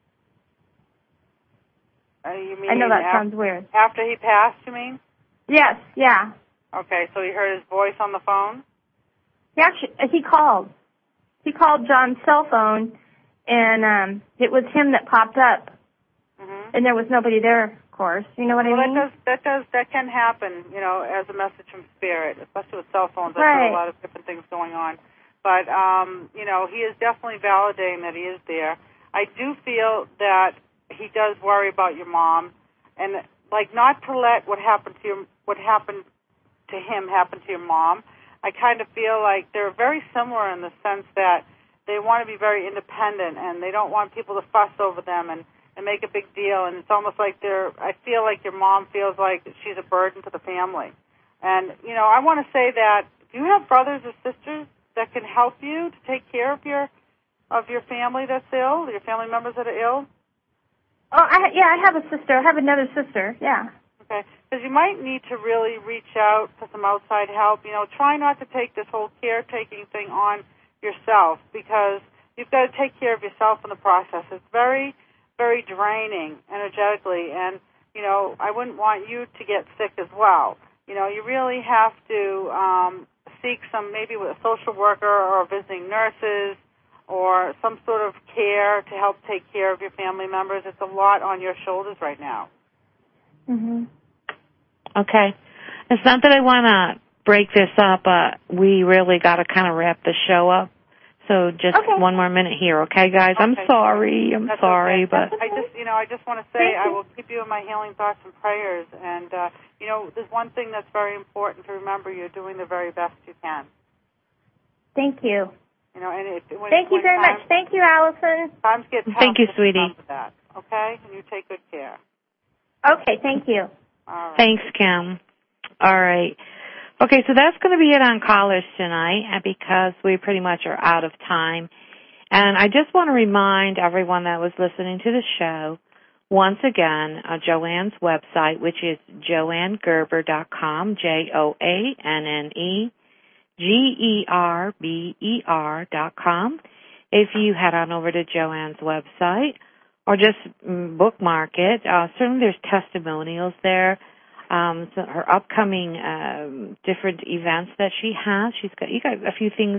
Uh, you mean I know that af- sounds weird. after he passed, you mean? Yes, yeah. Okay, so he heard his voice on the phone? He actually, he called. He called John's cell phone, and um, it was him that popped up, Mm-hmm. and there was nobody there, of course. You know what Well, I mean? that does, that does, that can happen, you know, as a message from spirit, especially with cell phones. Right. There's a lot of different things going on. But, um, you know, he is definitely validating that he is there. I do feel that he does worry about your mom, and, like, not to let what happened to your, what happened to him happen to your mom. I kind of feel like they're very similar in the sense that they want to be very independent, and they don't want people to fuss over them and and make a big deal, and it's almost like they're, I feel like your mom feels like she's a burden to the family. And, you know, I want to say that, do you have brothers or sisters that can help you to take care of your, of your family that's ill, your family members that are ill? Oh, I, yeah, I have a sister. I have another sister, yeah. Okay, because you might need to really reach out for some outside help. You know, try not to take this whole caretaking thing on yourself, because you've got to take care of yourself in the process. It's very, very draining energetically, and you know, I wouldn't want you to get sick as well. You know, you really have to um, seek some, maybe with a social worker or visiting nurses or some sort of care to help take care of your family members. It's a lot on your shoulders right now. Mhm. Okay. It's not that I want to break this up, but we really got to kind of wrap the show up. So just okay. one more minute here, okay, guys? Okay. I'm sorry. I'm That's sorry, okay. but I just, you know, I just want to say I will keep you in my healing thoughts and prayers. And uh, you know, there's one thing that's very important to remember: you're doing the very best you can. Thank you. You know, and it, when, Thank you when very times, much. Thank you, Allison. Times get tough. Thank you, just sweetie. remember that, okay? And you take good care. Okay, thank you. All right. Thanks, Kim. All right. Okay, so that's going to be it on callers tonight, and because we pretty much are out of time. And I just want to remind everyone that was listening to the show, once again, uh, Joanne's website, which is joanne gerber dot com, J O A N N E G E R B E R dot com. If you head on over to Joanne's website or just bookmark it, uh, certainly there's testimonials there. Um, so her upcoming um, different events that she has. She's got you got a few things.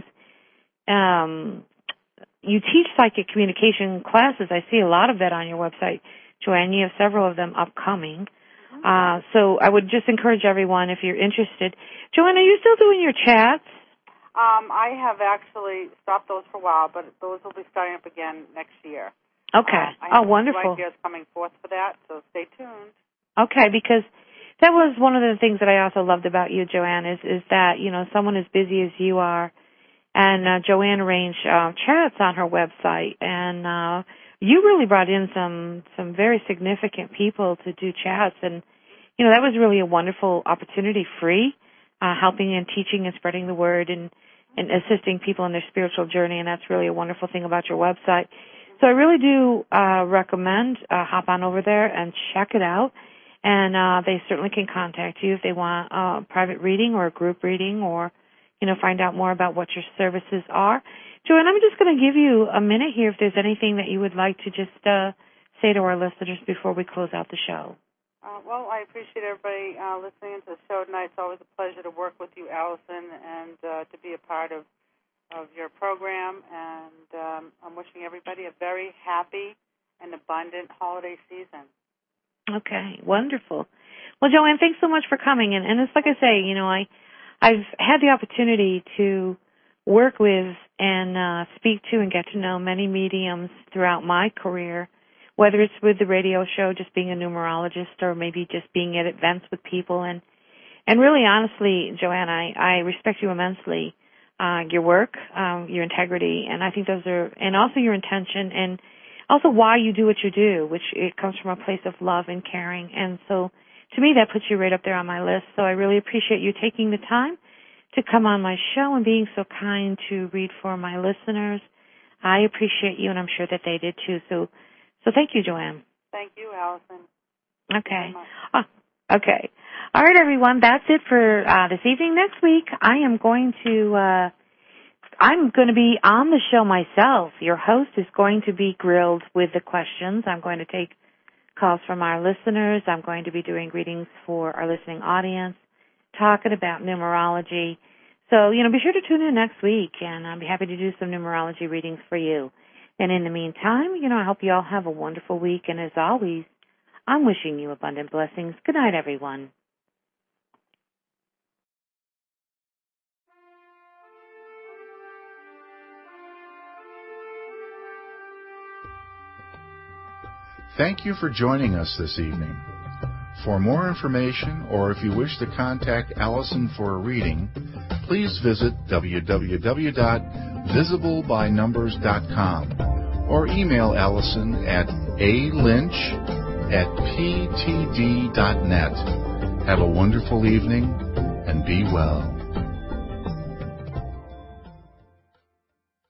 Um, you teach psychic communication classes. I see a lot of that on your website, Joanne. You have several of them upcoming. Uh, so I would just encourage everyone, if you're interested. Joanne, are you still doing your chats? Um, I have actually stopped those for a while, but those will be starting up again next year. Okay. Um, I oh, have wonderful. Some ideas coming forth for that, so stay tuned. Okay, because that was one of the things that I also loved about you, Joanne, is, is that, you know, someone as busy as you are, and uh, Joanne arranged uh, chats on her website, and uh, you really brought in some, some very significant people to do chats, and, you know, that was really a wonderful opportunity, free, uh, helping and teaching and spreading the word and, and assisting people in their spiritual journey, and that's really a wonderful thing about your website. So I really do uh, recommend uh, hop on over there and check it out. And uh, they certainly can contact you if they want a private reading or a group reading or, you know, find out more about what your services are. Joanne, I'm just going to give you a minute here if there's anything that you would like to just uh, say to our listeners before we close out the show. Uh, well, I appreciate everybody uh, listening to the show tonight. It's always a pleasure to work with you, Allison, and uh, to be a part of, of your program. And um, I'm wishing everybody a very happy and abundant holiday season. Okay, wonderful. Well, Joanne, thanks so much for coming. And, and it's like I say, you know, I, I've had the opportunity to work with and uh, speak to and get to know many mediums throughout my career, whether it's with the radio show, just being a numerologist, or maybe just being at events with people. And, and really, honestly, Joanne, I, I respect you immensely, uh, your work, um, your integrity, and I think those are, and also your intention and also why you do what you do, which it comes from a place of love and caring. And so to me, that puts you right up there on my list. So I really appreciate you taking the time to come on my show and being so kind to read for my listeners. I appreciate you, and I'm sure that they did too. So so thank you, Joanne. Thank you, Allison. Okay. Oh, okay. All right, everyone. That's it for uh, this evening. Next week, I am going to... Uh, I'm going to be on the show myself. Your host is going to be grilled with the questions. I'm going to take calls from our listeners. I'm going to be doing readings for our listening audience, talking about numerology. So, you know, be sure to tune in next week, and I'll be happy to do some numerology readings for you. And in the meantime, you know, I hope you all have a wonderful week. And as always, I'm wishing you abundant blessings. Good night, everyone. Thank you for joining us this evening. For more information, or if you wish to contact Allison for a reading, please visit w w w dot visible by numbers dot com or email Allison at a lynch at p t d dot net. Have a wonderful evening and be well.